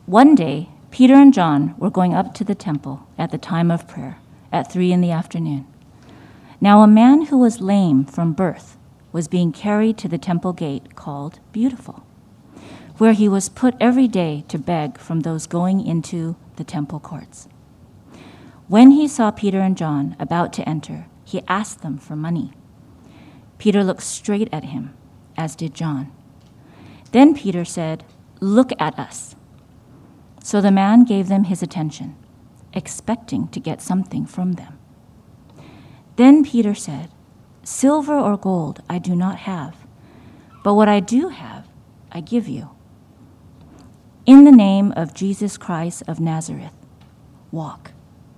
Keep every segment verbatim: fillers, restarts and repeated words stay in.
One day, Peter and John were going up to the temple at the time of prayer, at three in the afternoon. Now a man who was lame from birth was being carried to the temple gate called Beautiful, where he was put every day to beg from those going into the temple courts. When he saw Peter and John about to enter, he asked them for money. Peter looked straight at him, as did John. Then Peter said, "Look at us." So the man gave them his attention, expecting to get something from them. Then Peter said, "Silver or gold I do not have, but what I do have I give you. In the name of Jesus Christ of Nazareth, walk."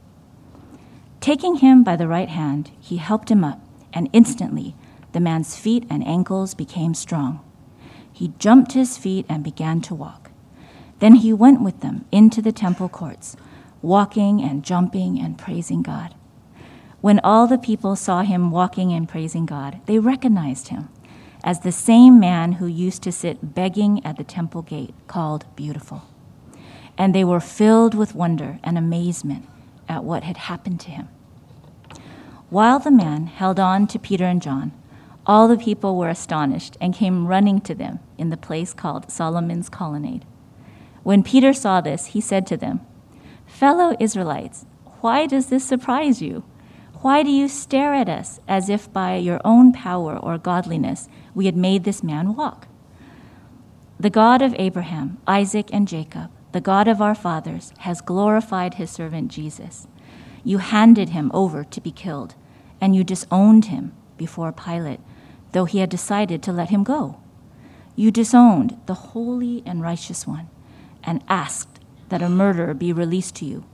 Taking him by the right hand, he helped him up, and instantly the man's feet and ankles became strong. He jumped to his feet and began to walk. Then he went with them into the temple courts, walking and jumping and praising God. When all the people saw him walking and praising God, they recognized him as the same man who used to sit begging at the temple gate called Beautiful. And they were filled with wonder and amazement at what had happened to him. While the man held on to Peter and John, all the people were astonished and came running to them in the place called Solomon's Colonnade. When Peter saw this, he said to them, "Fellow Israelites, why does this surprise you? Why do you stare at us as if by your own power or godliness we had made this man walk? The God of Abraham, Isaac, and Jacob, the God of our fathers, has glorified his servant Jesus. You handed him over to be killed, and you disowned him before Pilate, though he had decided to let him go. You disowned the holy and righteous one and asked that a murderer be released to you.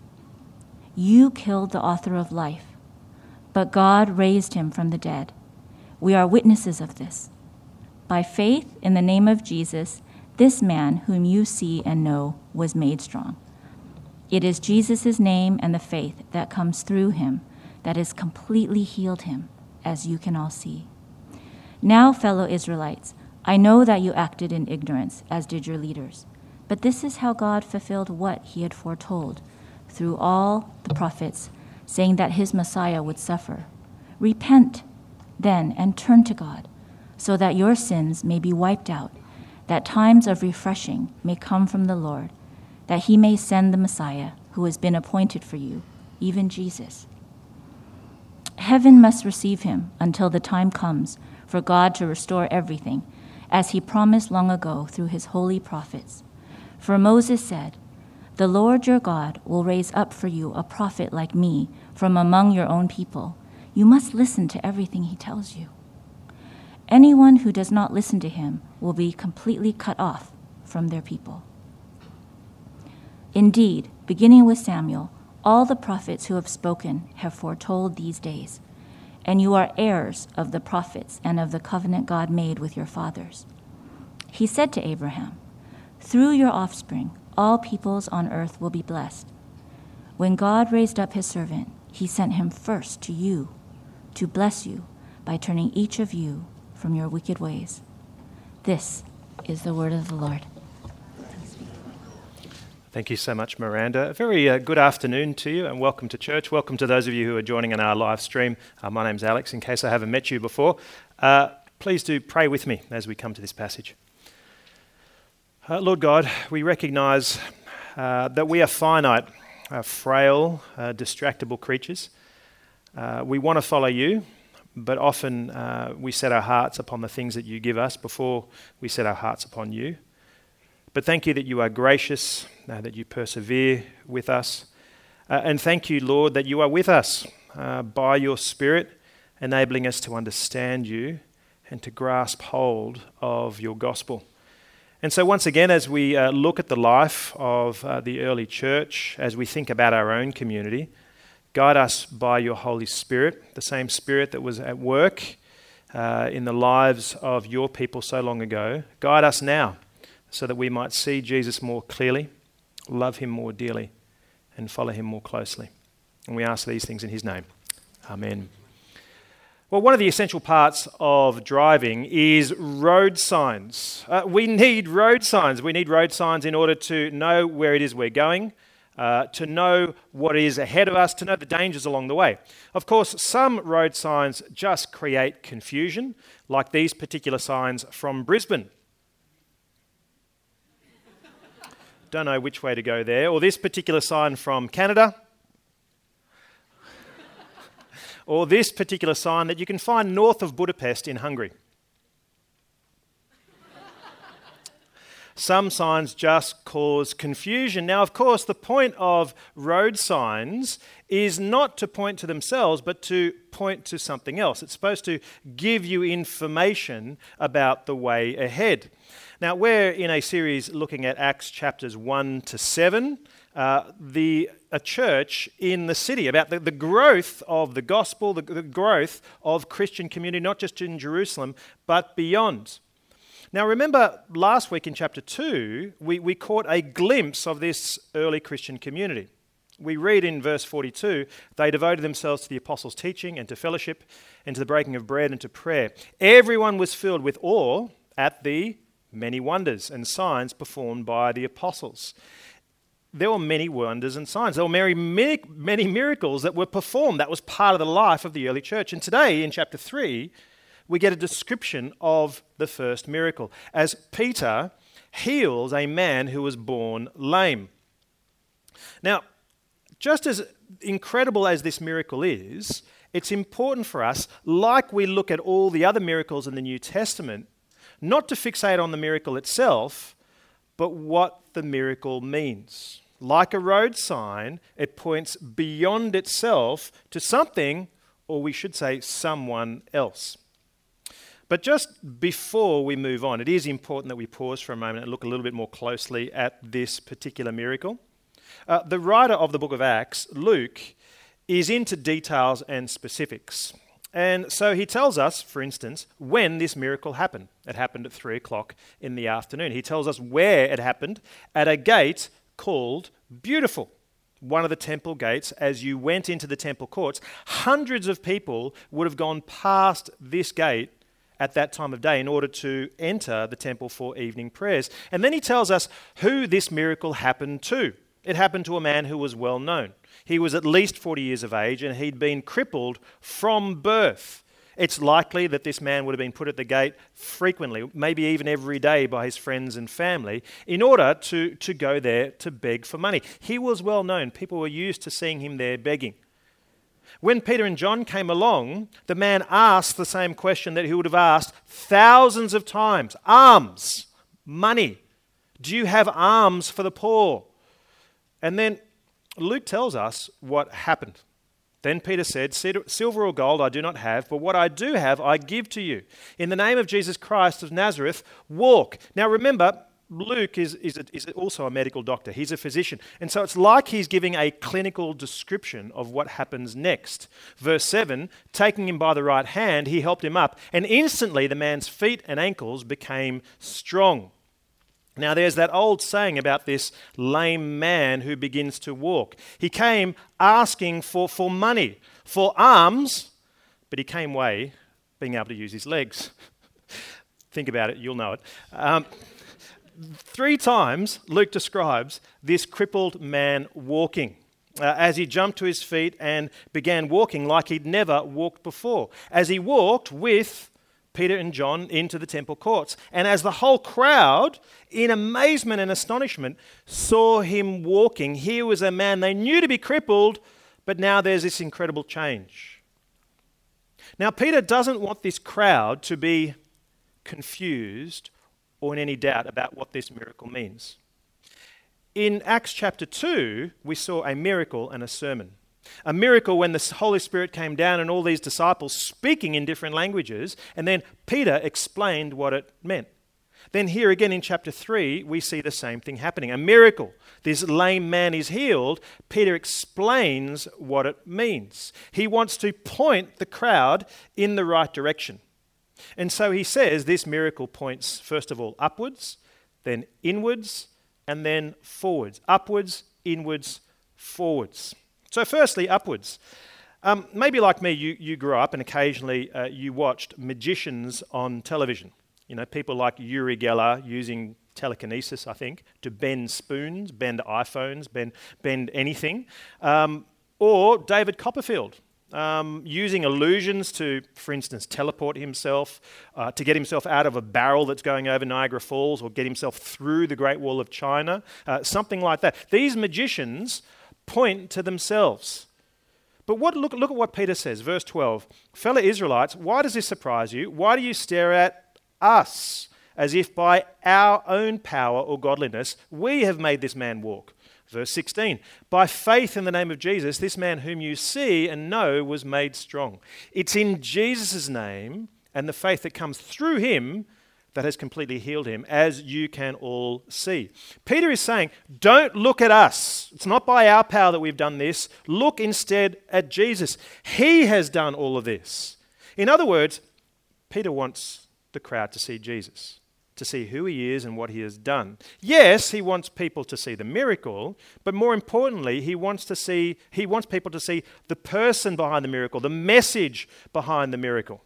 You killed the author of life, but God raised him from the dead. We are witnesses of this. By faith in the name of Jesus, this man whom you see and know was made strong. It is Jesus' name and the faith that comes through him that has completely healed him, as you can all see. Now, fellow Israelites, I know that you acted in ignorance, as did your leaders. But this is how God fulfilled what he had foretold through all the prophets, saying that his Messiah would suffer. Repent, then, and turn to God, so that your sins may be wiped out, that times of refreshing may come from the Lord, that he may send the Messiah who has been appointed for you, even Jesus. Heaven must receive him until the time comes for God to restore everything, as he promised long ago through his holy prophets. For Moses said, "The Lord your God will raise up for you a prophet like me from among your own people. You must listen to everything he tells you. Anyone who does not listen to him will be completely cut off from their people." Indeed, beginning with Samuel, all the prophets who have spoken have foretold these days, and you are heirs of the prophets and of the covenant God made with your fathers. He said to Abraham, "Through your offspring, all peoples on earth will be blessed." When God raised up his servant, he sent him first to you to bless you by turning each of you from your wicked ways. This is the word of the Lord. Thank you so much, Miranda. A very uh, good afternoon to you and welcome to church. Welcome to those of you who are joining on our live stream. Uh, my name's Alex, in case I haven't met you before. Uh, please do pray with me as we come to this passage. Uh, Lord God, we recognise uh, that we are finite, uh, frail, uh, distractible creatures. Uh, we want to follow you, but often uh, we set our hearts upon the things that you give us before we set our hearts upon you. But thank you that you are gracious, uh, that you persevere with us. Uh, and thank you, Lord, that you are with us uh, by your Spirit, enabling us to understand you and to grasp hold of your gospel. And so once again, as we uh, look at the life of uh, the early church, as we think about our own community, guide us by your Holy Spirit, the same Spirit that was at work uh, in the lives of your people so long ago. Guide us now, so that we might see Jesus more clearly, love him more dearly, and follow him more closely. And we ask these things in his name. Amen. Well, one of the essential parts of driving is road signs. Uh, we need road signs. We need road signs in order to know where it is we're going, uh, to know what is ahead of us, to know the dangers along the way. Of course, some road signs just create confusion, like these particular signs from Brisbane. Don't know which way to go there. Or this particular sign from Canada. Or this particular sign that you can find north of Budapest in Hungary. Some signs just cause confusion. Now, of course, the point of road signs is not to point to themselves, but to point to something else. It's supposed to give you information about the way ahead. Now, we're in a series looking at Acts chapters one to seven. Uh, the a church in the city, about the, the growth of the gospel, the, the growth of Christian community, not just in Jerusalem, but beyond. Now remember, last week in chapter two, we, we caught a glimpse of this early Christian community. We read in verse forty-two, they devoted themselves to the apostles' teaching and to fellowship and to the breaking of bread and to prayer. Everyone was filled with awe at the many wonders and signs performed by the apostles. There were many wonders and signs. There were many, many, many miracles that were performed. That was part of the life of the early church. And today, in chapter three, we get a description of the first miracle as Peter heals a man who was born lame. Now, just as incredible as this miracle is, it's important for us, like we look at all the other miracles in the New Testament, not to fixate on the miracle itself, but what the miracle means. Like a road sign, it points beyond itself to something, or we should say someone else. But just before we move on, it is important that we pause for a moment and look a little bit more closely at this particular miracle. Uh, the writer of the book of Acts, Luke, is into details and specifics. And so he tells us, for instance, when this miracle happened. It happened at three o'clock in the afternoon. He tells us where it happened, at a gate called Beautiful, one of the temple gates. As you went into the temple courts, hundreds of people would have gone past this gate at that time of day in order to enter the temple for evening prayers. And then he tells us who this miracle happened to. It happened to a man who was well known. He was at least forty years of age and he'd been crippled from birth. It's likely that this man would have been put at the gate frequently, maybe even every day, by his friends and family in order to, to go there to beg for money. He was well known. People were used to seeing him there begging. When Peter and John came along, the man asked the same question that he would have asked thousands of times. Alms, money. Do you have alms for the poor? And then Luke tells us what happened. Then Peter said, silver or gold I do not have, but what I do have I give to you. In the name of Jesus Christ of Nazareth, walk. Now remember, Luke is, is, a, is also a medical doctor. He's a physician. And so it's like he's giving a clinical description of what happens next. Verse seven, taking him by the right hand, he helped him up, and instantly the man's feet and ankles became strong. Now there's that old saying about this lame man who begins to walk. He came asking for, for money, for alms, but he came away being able to use his legs. Think about it, you'll know it. Um, three times Luke describes this crippled man walking uh, as he jumped to his feet and began walking like he'd never walked before. As he walked with Peter and John into the temple courts. And as the whole crowd, in amazement and astonishment, saw him walking, here was a man they knew to be crippled, but now there's this incredible change. Now, Peter doesn't want this crowd to be confused or in any doubt about what this miracle means. In Acts chapter two, we saw a miracle and a sermon. A miracle when the Holy Spirit came down and all these disciples speaking in different languages, and then Peter explained what it meant. Then here again in chapter three, we see the same thing happening. A miracle. This lame man is healed. Peter explains what it means. He wants to point the crowd in the right direction. And so he says this miracle points first of all upwards, then inwards, and then forwards. Upwards, inwards, forwards. So firstly, upwards. Um, maybe like me, you, you grew up and occasionally uh, you watched magicians on television. You know, people like Uri Geller using telekinesis, I think, to bend spoons, bend iPhones, bend, bend anything. Um, or David Copperfield, um, using illusions to, for instance, teleport himself, uh, to get himself out of a barrel that's going over Niagara Falls, or get himself through the Great Wall of China, uh, something like that. These magicians point to themselves. But what, look, look at what Peter says, verse twelve. Fellow Israelites, why does this surprise you? Why do you stare at us as if by our own power or godliness we have made this man walk? Verse sixteen. By faith in the name of Jesus, this man whom you see and know was made strong. It's in Jesus' name and the faith that comes through him that has completely healed him, as you can all see. Peter is saying, don't look at us. It's not by our power that we've done this. Look instead at Jesus. He has done all of this. In other words, Peter wants the crowd to see Jesus, to see who he is and what he has done. Yes, he wants people to see the miracle, but more importantly, he wants to see, he wants people to see the person behind the miracle, the message behind the miracle.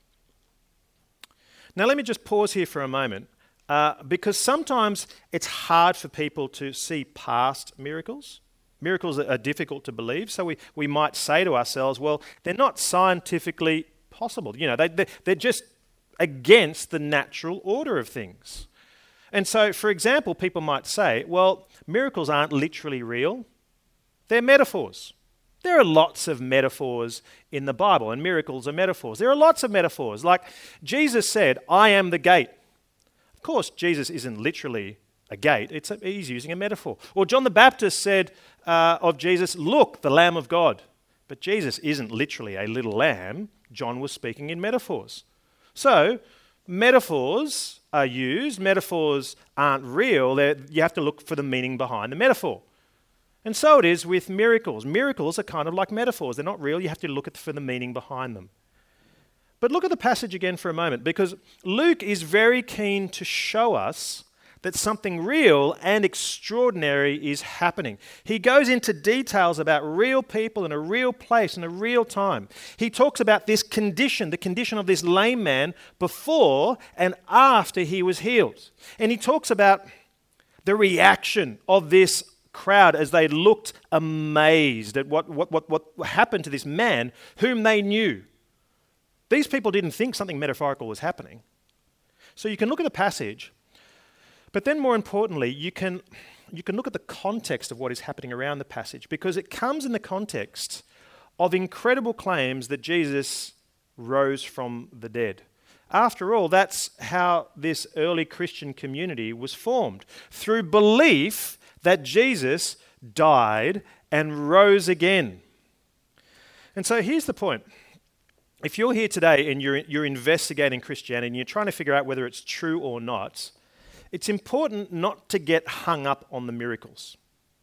Now, let me just pause here for a moment, uh, because sometimes it's hard for people to see past miracles. Miracles are difficult to believe, so we, we might say to ourselves, well, they're not scientifically possible. You know, they, they, they're just against the natural order of things. And so, for example, people might say, well, miracles aren't literally real. They're metaphors. There are lots of metaphors in the Bible, and miracles are metaphors. There are lots of metaphors. Like Jesus said, I am the gate. Of course, Jesus isn't literally a gate. It's a, he's using a metaphor. Or John the Baptist said uh, of Jesus, look, the Lamb of God. But Jesus isn't literally a little lamb. John was speaking in metaphors. So, metaphors are used. Metaphors aren't real. They're, you have to look for the meaning behind the metaphor. And so it is with miracles. Miracles are kind of like metaphors. They're not real. You have to look at for the meaning behind them. But look at the passage again for a moment, because Luke is very keen to show us that something real and extraordinary is happening. He goes into details about real people in a real place in a real time. He talks about this condition, the condition of this lame man before and after he was healed. And he talks about the reaction of this crowd as they looked amazed at what, what, what, what happened to this man whom they knew. These people didn't think something metaphorical was happening. So you can look at the passage, but then more importantly, you can, you can look at the context of what is happening around the passage, because it comes in the context of incredible claims that Jesus rose from the dead. After all, that's how this early Christian community was formed, through belief that Jesus died and rose again. And so here's the point. If you're here today and you're, you're investigating Christianity and you're trying to figure out whether it's true or not, it's important not to get hung up on the miracles.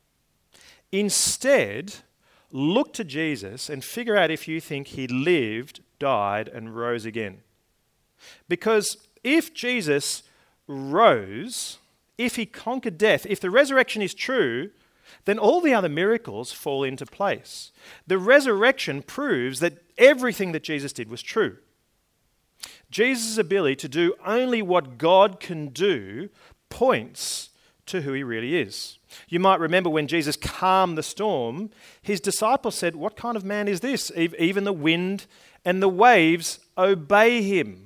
Instead, look to Jesus and figure out if you think he lived, died, and rose again. Because if Jesus rose, if he conquered death, if the resurrection is true, then all the other miracles fall into place. The resurrection proves that everything that Jesus did was true. Jesus' ability to do only what God can do points to who he really is. You might remember when Jesus calmed the storm, his disciples said, "What kind of man is this? Even the wind and the waves obey him."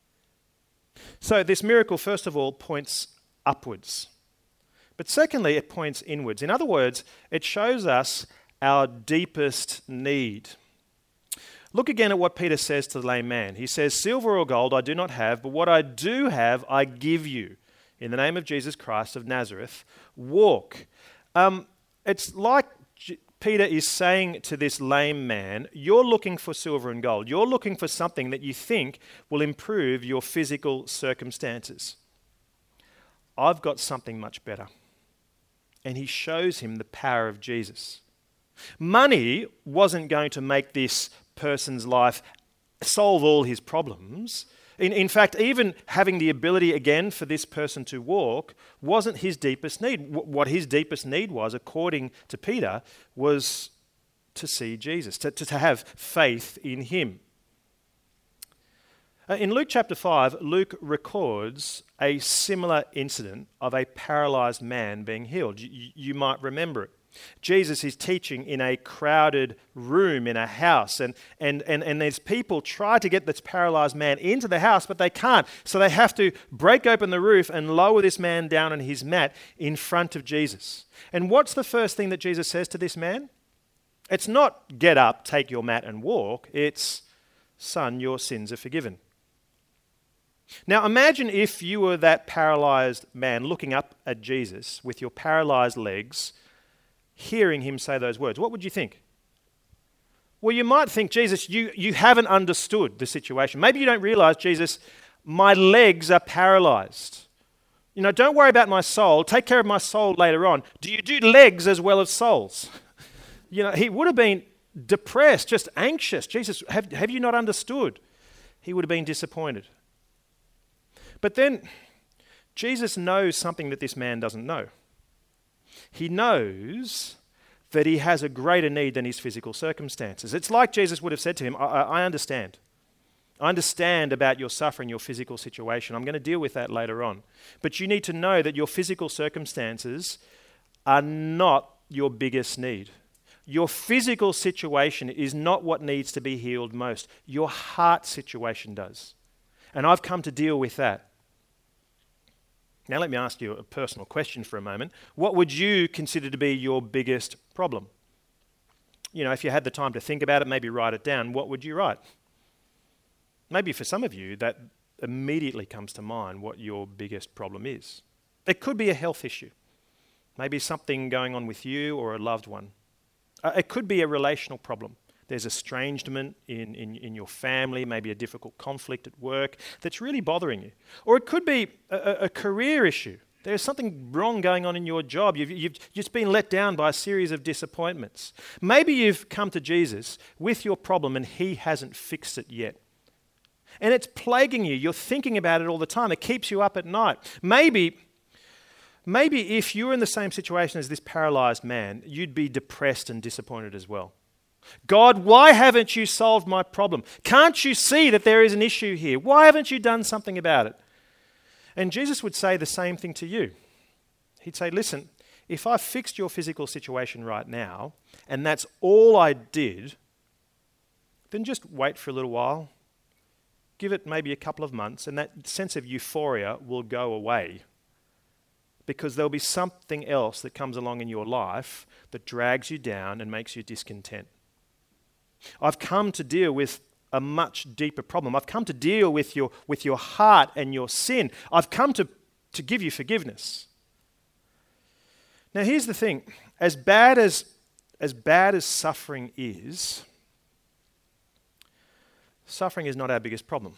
So this miracle, first of all, points upwards. But secondly, it points inwards. In other words, it shows us our deepest need. Look again at what Peter says to the lame man. He says, "Silver or gold I do not have, but what I do have I give you. In the name of Jesus Christ of Nazareth, walk." Um, it's like J- Peter is saying to this lame man, you're looking for silver and gold. You're looking for something that you think will improve your physical circumstances. I've got something much better. And he shows him the power of Jesus. Money wasn't going to make this person's life solve all his problems. In, in fact, even having the ability again for this person to walk wasn't his deepest need. W- what his deepest need was, according to Peter, was to see Jesus, to, to, to have faith in him. Uh, in Luke chapter five, Luke records a similar incident of a paralyzed man being healed. You, you might remember it. Jesus is teaching in a crowded room in a house, and, and, and, and there's people try to get this paralyzed man into the house, but they can't. So they have to break open the roof and lower this man down on his mat in front of Jesus. And what's the first thing that Jesus says to this man? It's not, get up, take your mat and walk. It's, son, your sins are forgiven. Now imagine if you were that paralyzed man looking up at Jesus with your paralyzed legs, hearing him say those words. What would you think? Well, you might think, Jesus, you, you haven't understood the situation. Maybe you don't realize, Jesus, my legs are paralyzed. You know, don't worry about my soul. Take care of my soul later on. Do you do legs as well as souls? You know, he would have been depressed, just anxious. Jesus, have, have you not understood? He would have been disappointed. But then Jesus knows something that this man doesn't know. He knows that he has a greater need than his physical circumstances. It's like Jesus would have said to him, I, I understand. I understand about your suffering, your physical situation. I'm going to deal with that later on. But you need to know that your physical circumstances are not your biggest need. Your physical situation is not what needs to be healed most. Your heart situation does. And I've come to deal with that. Now let me ask you a personal question for a moment. What would you consider to be your biggest problem? You know, if you had the time to think about it, maybe write it down, what would you write? Maybe for some of you, that immediately comes to mind what your biggest problem is. It could be a health issue. Maybe something going on with you or a loved one. Uh, it could be a relational problem. There's estrangement in, in, in your family, maybe a difficult conflict at work that's really bothering you. Or it could be a, a career issue. There's something wrong going on in your job. You've, you've just been let down by a series of disappointments. Maybe you've come to Jesus with your problem and he hasn't fixed it yet. And it's plaguing you. You're thinking about it all the time. It keeps you up at night. Maybe, maybe if you were in the same situation as this paralyzed man, you'd be depressed and disappointed as well. God, why haven't you solved my problem? Can't you see that there is an issue here? Why haven't you done something about it? And Jesus would say the same thing to you. He'd say, listen, if I fixed your physical situation right now, and that's all I did, then just wait for a little while. Give it maybe a couple of months, and that sense of euphoria will go away. Because there'll be something else that comes along in your life that drags you down and makes you discontent. I've come to deal with a much deeper problem. I've come to deal with your, with your heart and your sin. I've come to, to give you forgiveness. Now here's the thing. As bad as, as bad as suffering is, suffering is not our biggest problem.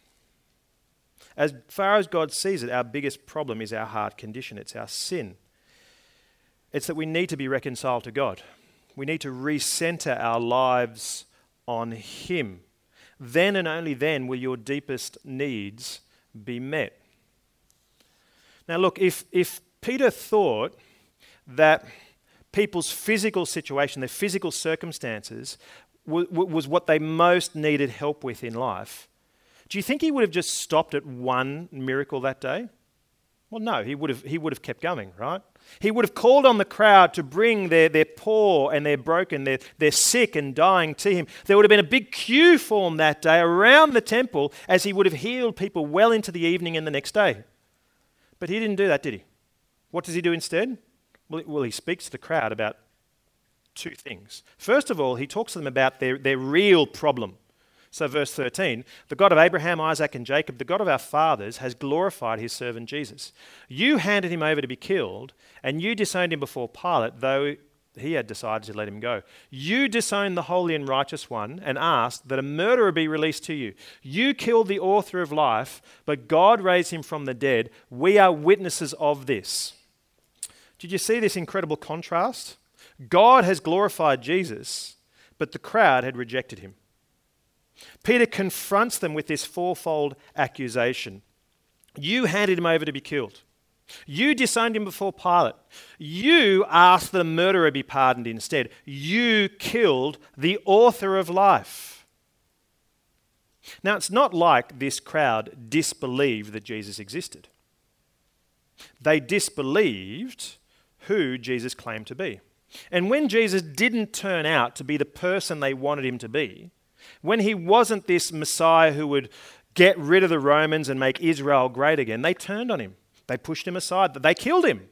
As far as God sees it, our biggest problem is our heart condition. It's our sin. It's that we need to be reconciled to God. We need to recenter our lives on Him. Then and only then will your deepest needs be met. Now look, if, if Peter thought that people's physical situation, their physical circumstances, w- w- was what they most needed help with in life, do you think he would have just stopped at one miracle that day? Well, no, he would have he would have kept going, right? He would have called on the crowd to bring their, their poor and their broken, their, their sick and dying to him. There would have been a big queue formed that day around the temple as he would have healed people well into the evening and the next day. But he didn't do that, did he? What does he do instead? Well, well he speaks to the crowd about two things. First of all, he talks to them about their, their real problem. So verse thirteen, the God of Abraham, Isaac and Jacob, the God of our fathers, has glorified his servant Jesus. You handed him over to be killed, and you disowned him before Pilate, though he had decided to let him go. You disowned the holy and righteous one and asked that a murderer be released to you. You killed the author of life, but God raised him from the dead. We are witnesses of this. Did you see this incredible contrast? God has glorified Jesus, but the crowd had rejected him. Peter confronts them with this fourfold accusation. You handed him over to be killed. You disowned him before Pilate. You asked that a murderer be pardoned instead. You killed the author of life. Now, it's not like this crowd disbelieved that Jesus existed. They disbelieved who Jesus claimed to be. And when Jesus didn't turn out to be the person they wanted him to be, when he wasn't this Messiah who would get rid of the Romans and make Israel great again, they turned on him. They pushed him aside. They killed him.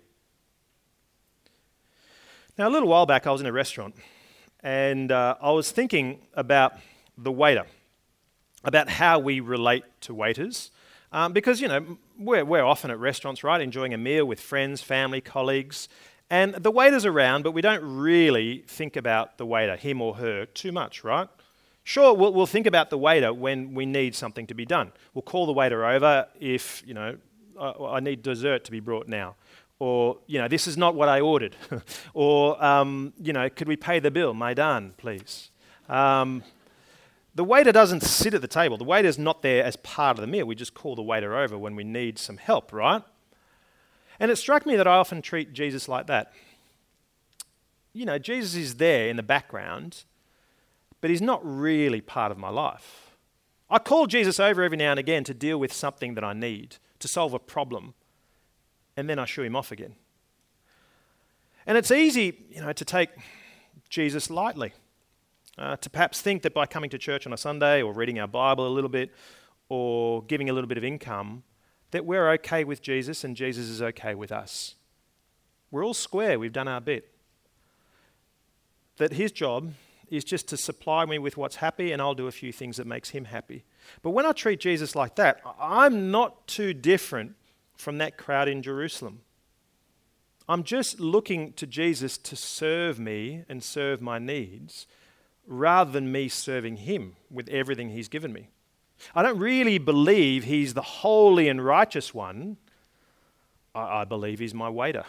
Now, a little while back, I was in a restaurant and uh, I was thinking about the waiter, about how we relate to waiters. Um, because, you know, we're, we're often at restaurants, right, enjoying a meal with friends, family, colleagues, and the waiter's around, but we don't really think about the waiter, him or her, too much, right? Sure, we'll, we'll think about the waiter when we need something to be done. We'll call the waiter over if, you know, I, I need dessert to be brought now. Or, you know, this is not what I ordered. Or, um, you know, could we pay the bill? Maidan, please. Um, the waiter doesn't sit at the table. The waiter's not there as part of the meal. We just call the waiter over when we need some help, right? And it struck me that I often treat Jesus like that. You know, Jesus is there in the background, but he's not really part of my life. I call Jesus over every now and again to deal with something that I need, to solve a problem, and then I shoo him off again. And it's easy, you know, to take Jesus lightly, uh, to perhaps think that by coming to church on a Sunday or reading our Bible a little bit or giving a little bit of income, that we're okay with Jesus and Jesus is okay with us. We're all square, we've done our bit. That his job is just to supply me with what's happy and I'll do a few things that makes him happy. But when I treat Jesus like that, I'm not too different from that crowd in Jerusalem. I'm just looking to Jesus to serve me and serve my needs rather than me serving him with everything he's given me. I don't really believe he's the holy and righteous one. I, I believe he's my waiter.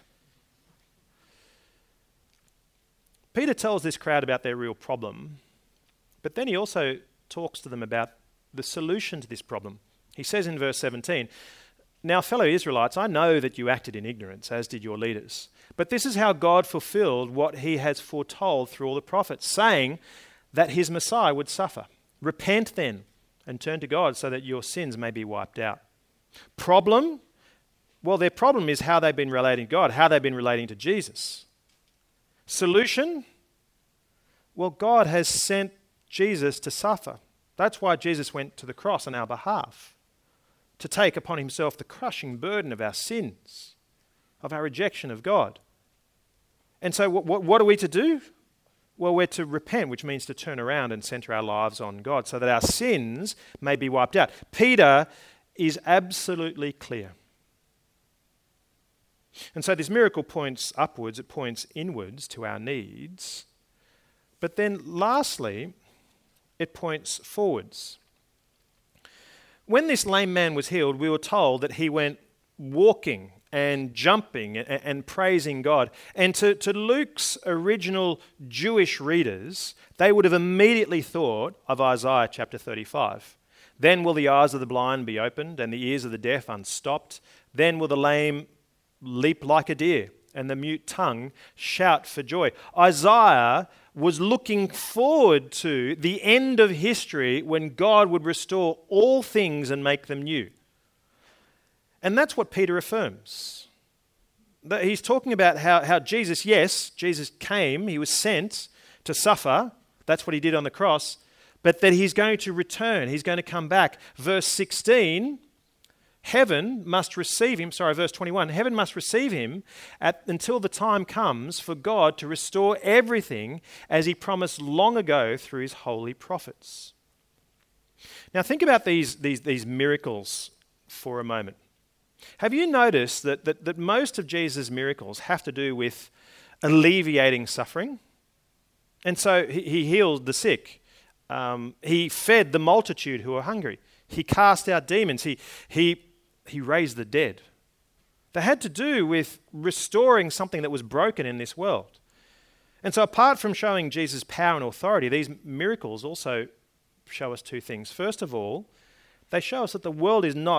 Peter tells this crowd about their real problem, but then he also talks to them about the solution to this problem. He says in verse seventeen, "Now, fellow Israelites, I know that you acted in ignorance, as did your leaders. But this is how God fulfilled what he has foretold through all the prophets, saying that his Messiah would suffer. Repent then and turn to God so that your sins may be wiped out." Problem? Well, their problem is how they've been relating to God, how they've been relating to Jesus. Solution? Well, God has sent Jesus to suffer. That's why Jesus went to the cross on our behalf, to take upon himself the crushing burden of our sins, of our rejection of God. And so what, what, what are we to do? Well, we're to repent, which means to turn around and center our lives on God so that our sins may be wiped out. Peter is absolutely clear. And so this miracle points upwards, it points inwards to our needs. But then lastly, it points forwards. When this lame man was healed, we were told that he went walking and jumping and, and praising God. And to, to Luke's original Jewish readers, they would have immediately thought of Isaiah chapter thirty-five. "Then will the eyes of the blind be opened and the ears of the deaf unstopped. Then will the lame leap like a deer and the mute tongue shout for joy." Isaiah was looking forward to the end of history when God would restore all things and make them new. And that's what Peter affirms. That he's talking about how, how Jesus, yes, Jesus came, he was sent to suffer. That's what he did on the cross. But that he's going to return. He's going to come back. Verse sixteen, heaven must receive him, sorry, verse twenty-one, heaven must receive him at, until the time comes for God to restore everything as he promised long ago through his holy prophets. Now think about these, these, these miracles for a moment. Have you noticed that, that, that most of Jesus' miracles have to do with alleviating suffering? And so he, he healed the sick. Um, he fed the multitude who were hungry. He cast out demons. He, he, he raised the dead. They had to do with restoring something that was broken in this world. And so apart from showing Jesus' power and authority, these miracles also show us two things. First of all, they show us that the world is not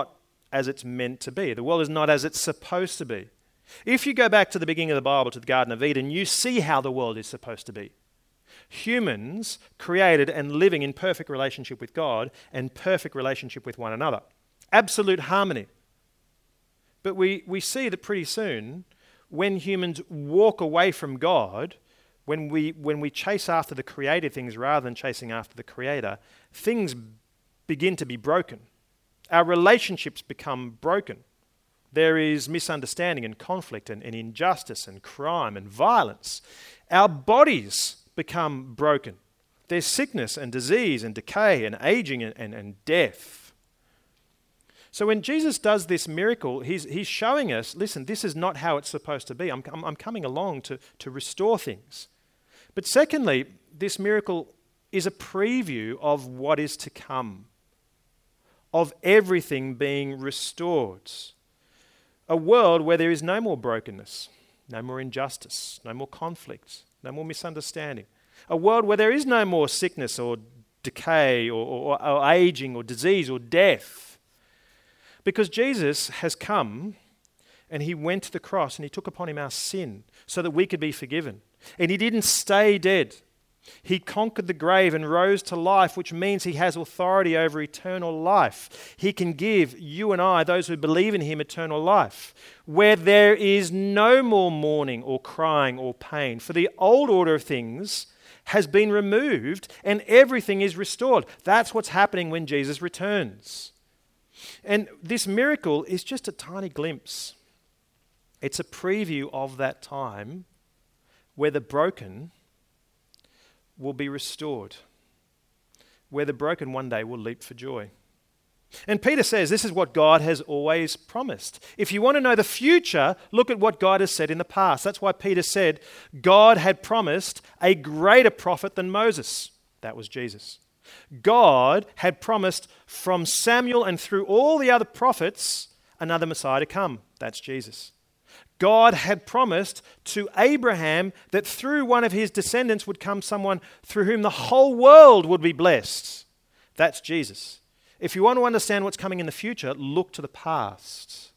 as it's meant to be. The world is not as it's supposed to be. If you go back to the beginning of the Bible, to the Garden of Eden, you see how the world is supposed to be. Humans created and living in perfect relationship with God and perfect relationship with one another. Absolute harmony. But we, we see that pretty soon, when humans walk away from God, when we, when we chase after the created things rather than chasing after the Creator, things begin to be broken. Our relationships become broken. There is misunderstanding and conflict and, and injustice and crime and violence. Our bodies become broken. There's sickness and disease and decay and aging and, and, and death. So when Jesus does this miracle, he's, he's showing us, listen, this is not how it's supposed to be. I'm, I'm, I'm coming along to, to restore things. But secondly, this miracle is a preview of what is to come, of everything being restored. A world where there is no more brokenness, no more injustice, no more conflict, no more misunderstanding. A world where there is no more sickness or decay or, or, or aging or disease or death. Because Jesus has come and he went to the cross and he took upon him our sin so that we could be forgiven. And he didn't stay dead. He conquered the grave and rose to life, which means he has authority over eternal life. He can give you and I, those who believe in him, eternal life, where there is no more mourning or crying or pain. For the old order of things has been removed and everything is restored. That's what's happening when Jesus returns. And this miracle is just a tiny glimpse. It's a preview of that time where the broken will be restored, where the broken one day will leap for joy. And Peter says this is what God has always promised. If you want to know the future, look at what God has said in the past. That's why Peter said God had promised a greater prophet than Moses. That was Jesus. God had promised from Samuel and through all the other prophets another Messiah to come. That's Jesus. God had promised to Abraham that through one of his descendants would come someone through whom the whole world would be blessed. That's Jesus. If you want to understand what's coming in the future, look to the past.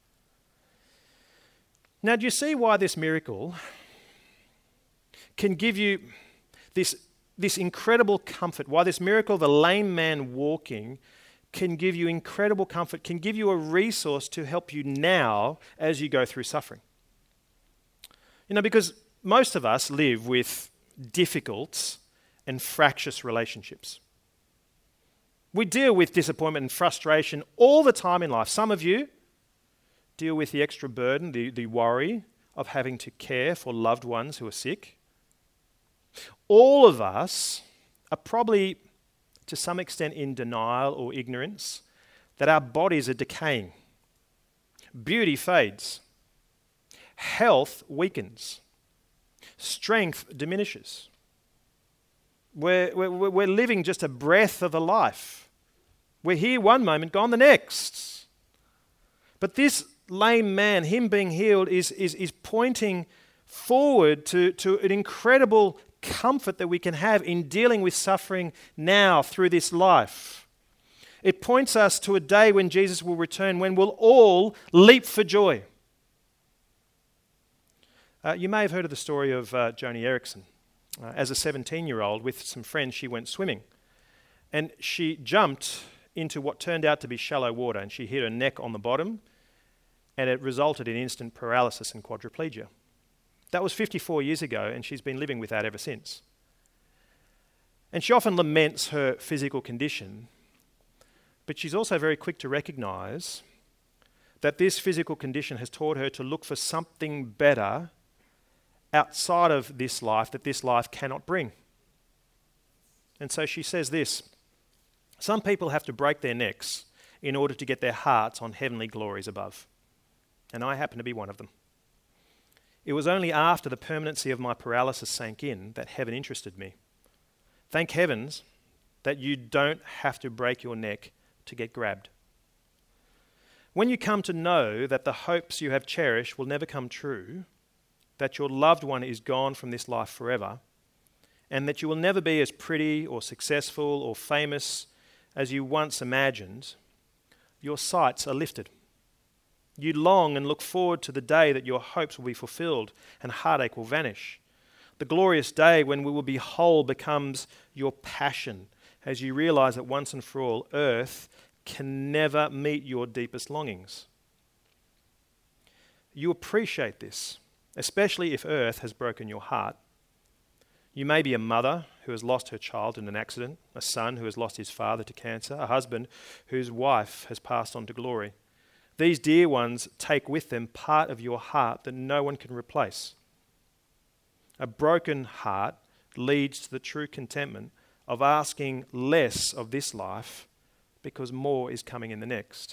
Now, do you see why this miracle can give you this, this incredible comfort? Why this miracle, the lame man walking, can give you incredible comfort, can give you a resource to help you now as you go through suffering. You know, because most of us live with difficult and fractious relationships. We deal with disappointment and frustration all the time in life. Some of you deal with the extra burden, the, the worry of having to care for loved ones who are sick. All of us are probably to some extent in denial or ignorance that our bodies are decaying. Beauty fades. Health weakens. Strength diminishes. We're, we're, we're living just a breath of a life. We're here one moment, gone the next. But this lame man, him being healed, is, is, is pointing forward to, to an incredible comfort that we can have in dealing with suffering now through this life. It points us to a day when Jesus will return, when we'll all leap for joy. Uh, you may have heard of the story of uh, Joni Eareckson. Uh, as a seventeen-year-old with some friends, she went swimming. And she jumped into what turned out to be shallow water, and she hit her neck on the bottom, and it resulted in instant paralysis and quadriplegia. That was fifty-four years ago, and she's been living with that ever since. And she often laments her physical condition, but she's also very quick to recognise that this physical condition has taught her to look for something better outside of this life that this life cannot bring. And so she says this: some people have to break their necks in order to get their hearts on heavenly glories above. And I happen to be one of them. It was only after the permanency of my paralysis sank in that heaven interested me. Thank heavens that you don't have to break your neck to get grabbed. When you come to know that the hopes you have cherished will never come true, that your loved one is gone from this life forever, and that you will never be as pretty or successful or famous as you once imagined, your sights are lifted. You long and look forward to the day that your hopes will be fulfilled and heartache will vanish. The glorious day when we will be whole becomes your passion as you realize that once and for all, earth can never meet your deepest longings. You appreciate this, especially if earth has broken your heart. You may be a mother who has lost her child in an accident, a son who has lost his father to cancer, a husband whose wife has passed on to glory. These dear ones take with them part of your heart that no one can replace. A broken heart leads to the true contentment of asking less of this life because more is coming in the next.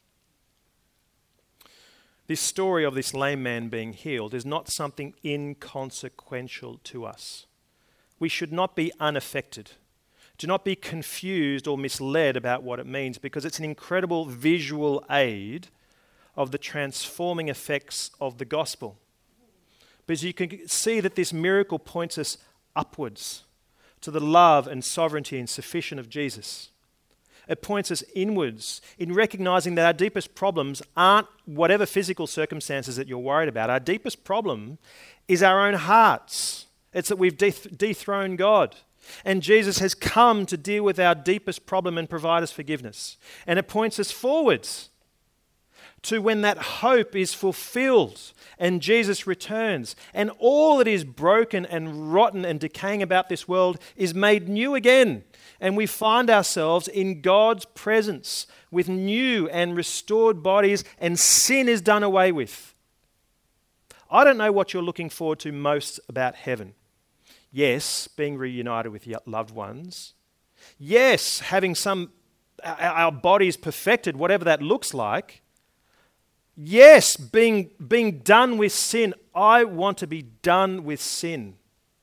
This story of this lame man being healed is not something inconsequential to us. We should not be unaffected. Do not be confused or misled about what it means, because it's an incredible visual aid of the transforming effects of the gospel. Because you can see that this miracle points us upwards to the love and sovereignty and sufficient of Jesus. It points us inwards in recognizing that our deepest problems aren't whatever physical circumstances that you're worried about. Our deepest problem is our own hearts. It's that we've deth- dethroned God. And Jesus has come to deal with our deepest problem and provide us forgiveness. And it points us forwards to when that hope is fulfilled and Jesus returns and all that is broken and rotten and decaying about this world is made new again. And we find ourselves in God's presence with new and restored bodies, and sin is done away with. I don't know what you're looking forward to most about heaven. Yes, being reunited with your loved ones. Yes, having some our bodies perfected, whatever that looks like. Yes, being, being done with sin. I want to be done with sin.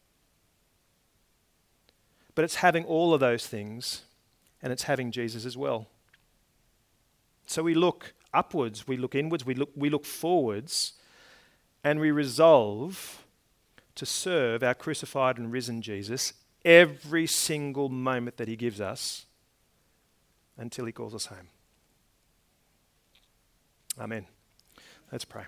But it's having all of those things, and it's having Jesus as well. So we look upwards, we look inwards, we look, we look forwards, and we resolve to serve our crucified and risen Jesus every single moment that he gives us until he calls us home. Amen. Let's pray.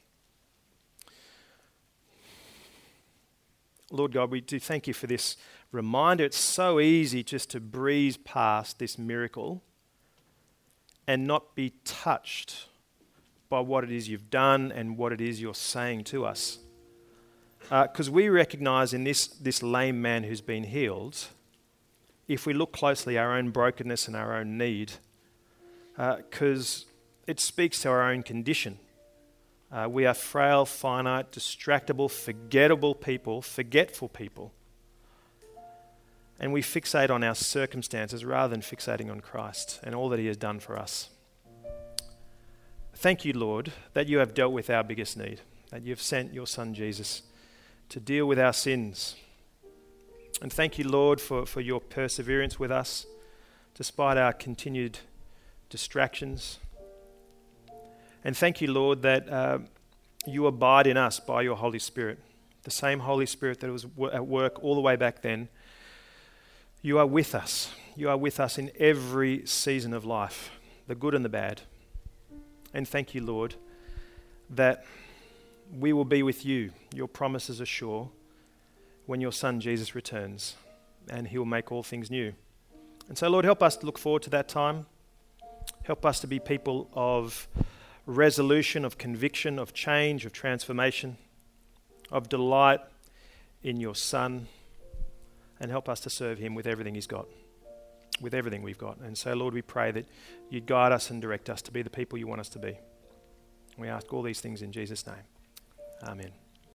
Lord God, we do thank you for this reminder. It's so easy just to breeze past this miracle and not be touched by what it is you've done and what it is you're saying to us. Because uh, we recognize in this, this lame man who's been healed, if we look closely, our own brokenness and our own need, because uh, it speaks to our own condition. Uh, we are frail, finite, distractible, forgettable people, forgetful people. And we fixate on our circumstances rather than fixating on Christ and all that he has done for us. Thank you, Lord, that you have dealt with our biggest need, that you've sent your son Jesus to deal with our sins. And thank you, Lord, for, for your perseverance with us, despite our continued distractions. And thank you, Lord, that uh, you abide in us by your Holy Spirit, the same Holy Spirit that was at work all the way back then. You are with us. You are with us in every season of life, the good and the bad. And thank you, Lord, that we will be with you. Your promises are sure when your Son Jesus returns, and he will make all things new. And so, Lord, help us to look forward to that time. Help us to be people of resolution, of conviction, of change, of transformation, of delight in your Son, and help us to serve him with everything he's got, with everything we've got. And so, Lord, we pray that you'd guide us and direct us to be the people you want us to be. We ask all these things in Jesus' name. Amen.